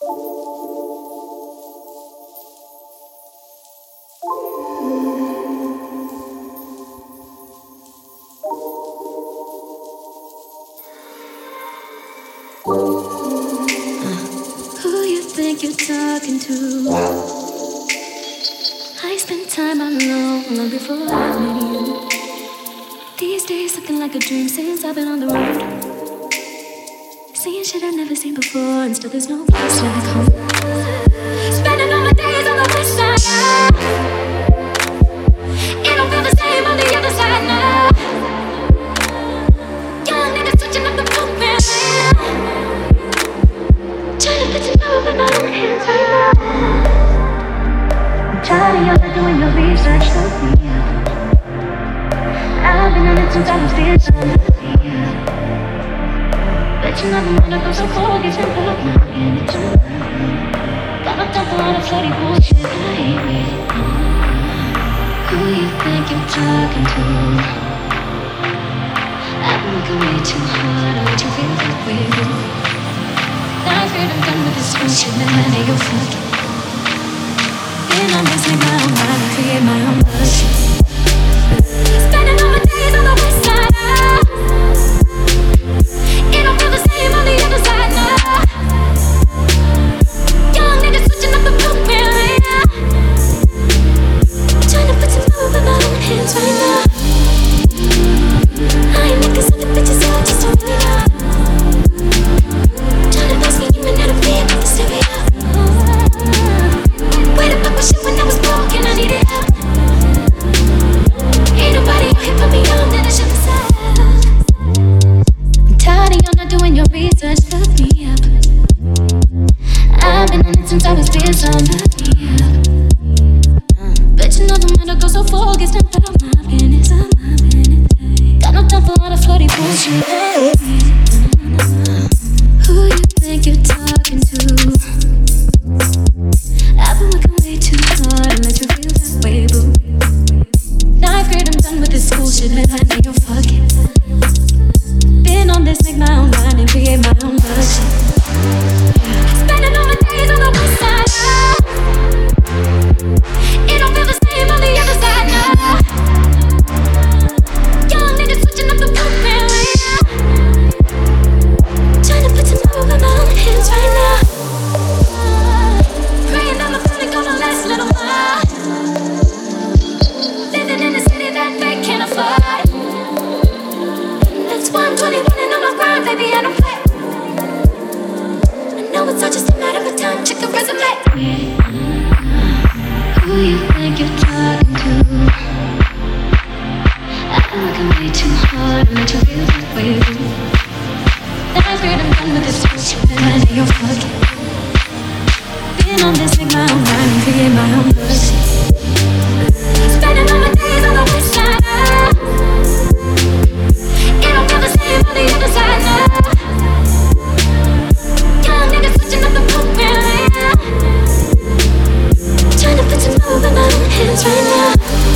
Who you think you're talking to? I spent time alone long before I met you. These days looking like a dream since I've been on the road. Seeing shit I've never seen before, and still there's no place like home. Spending all my days on the west side. It don't feel the same on the other side now. Young niggas switching up the program. Trying to put your love in my own hands right now. I'm tired of doing your research for me. I've been on it since I was this but you never wanna go so cold, get your love knocking at your got no time for all the floody bullshit, I hate it. Who you think you're talking to? I've been working way too hard to let you feel that way. Now I fear I'm done with this bullshit, and I know you're fucking. And I'm gonna take my own mind and create my own bullshit. Spending all my days on the west side. It don't feel the same on the other side now. Young niggas switching up the program. Trying to put some love in my own hands right now. I ain't making some of the bitches out just to really know. Trying to pass me even out of fear with the stereo. Way the fuck was shit when I was broken, I needed help. Ain't nobody out here put me on, then I shut myself. I'm tired of y'all not doing your research, look me up. I've been on it since I was this on, look me up. Bet you know the man that goes so focused and put on my business, got no time for all the floaty bullshit. Who you think you're talking to? I've been working way too hard to let you feel that way, boo. Now I've heard I'm done with this bullshit, and I know you're fucking. Been on this, make my own mind and create my own version. Spending all my days on the west side. It don't feel the same on the other side now. Young niggas switching up the program. Trying to put some love in my own hands right now. Praying that my feeling gonna last a little while. Living in a city that they can't afford. That's why I'm 21 and on my grind, baby, I don't play. I know it's all just a matter of time, check the resume. Who you think you're talking to? I've been working way too hard to let you feel that way. Now I've heard I'm done with this bullshit, and I know you're fucking. Been on this, make my own mind and create my own bullshit. Spending all my days on the west side. It don't feel the same on the other side now. Young niggas switching up the program. Trying to put some love in my own hands right now.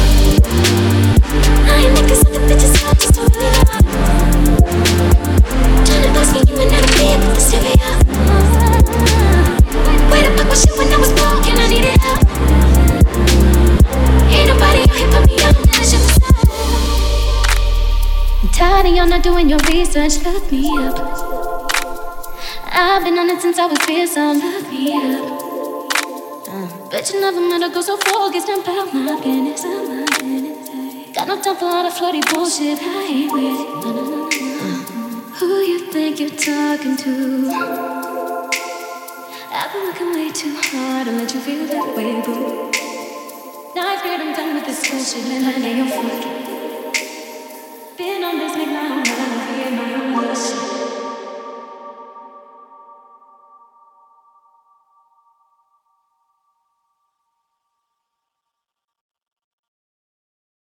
I ain't making some of the bitches out just to really know. Trying to pass me even out of fear with the stereo. Way the fuck was shit when I was broken, I needed help. Ain't nobody out here put me on, then I shut myself. I'm tired of y'all not doing your research, look me up. I've been on it since I was this on, look me up. Bet you never met a girl so focused and about my business, got no time for all the floaty bullshit, I ain't with it. Who you think you're talking to? I've been working way too hard to let you feel that way, boo. Now I've heard I'm done with this bullshit, and I know you're fucking.